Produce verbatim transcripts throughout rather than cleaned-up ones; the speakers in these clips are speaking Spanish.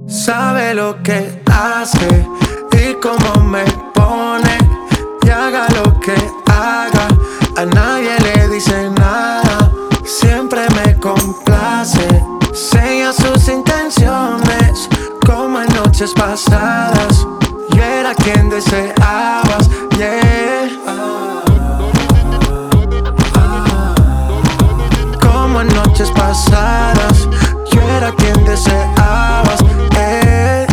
Sabe lo que hace y cómo me pone. Y haga lo que haga, a nadie le dice nada. Siempre me complace, sella sus intenciones como en noches pasadas. Yo era quien deseabas, yeah. Como en noches pasadas, yo era quien deseabas, eh.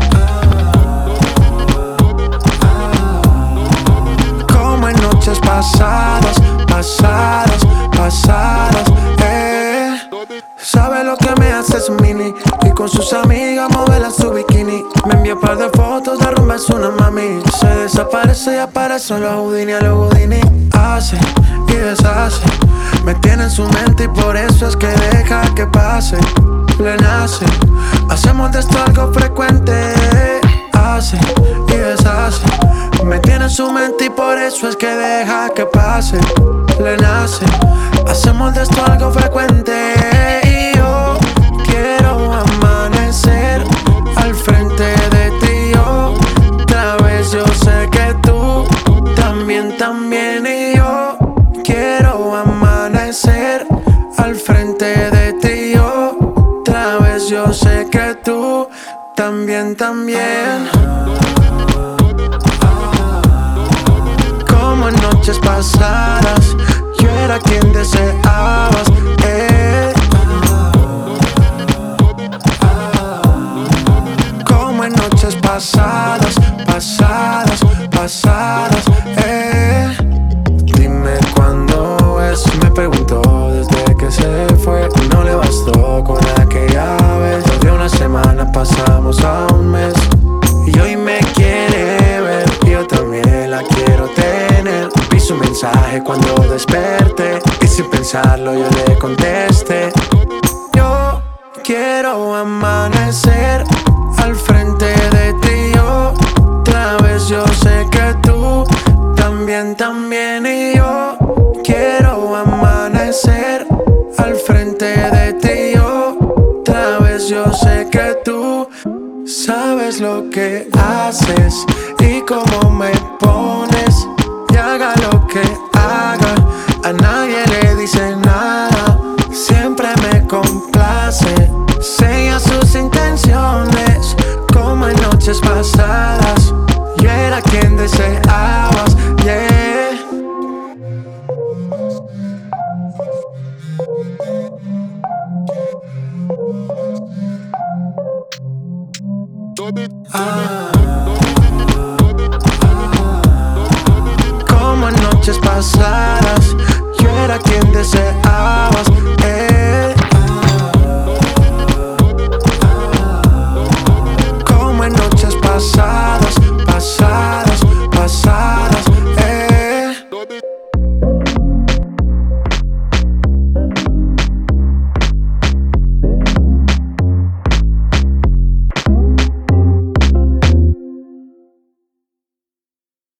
Como en noches pasadas, pasadas, pasadas, eh. Sabe lo que me hace su mini y con sus amigas modelan su bikini. Me envía un par de fotos de rumba, es una mami. Se desaparece y aparece en los Houdini, a los Houdini. Hace y deshace, me tiene en su mente y por eso es que deja que pase. Le nace, hacemos de esto algo frecuente. Hace y deshace, me tiene en su mente y por eso es que deja que pase. Le nace, hacemos de esto algo frecuente. Y yo quiero amanecer al frente de ti. Otra vez yo sé que tú también, también. Y yo quiero amanecer al frente de ti. Otra vez yo sé que tú también, también. Como en noches pasadas, yo era quien deseabas, eh. Como en noches pasadas, pasadas, pasadas, eh. Dime cuándo es, me preguntó desde que se fue. No le bastó con aquella vez. De una semana pasamos a un mes. Y hoy me quiere ver, y yo también la quiero tener. Vi su mensaje cuando desperté y sin pensarlo yo le contesté. Yo quiero amanecer al frente de ti. Otra vez yo sé que tú también, también. Y yo quiero amanecer al frente de ti. Otra vez yo sé que tú sabes lo que haces y cómo me pones. Y haga lo que haga, a nadie le dice nada. Siempre me complace, sella sus intenciones como en noches pasadas. Yo era quien deseabas, yeah. Ah, como en noches pasadas, yo era quien deseabas.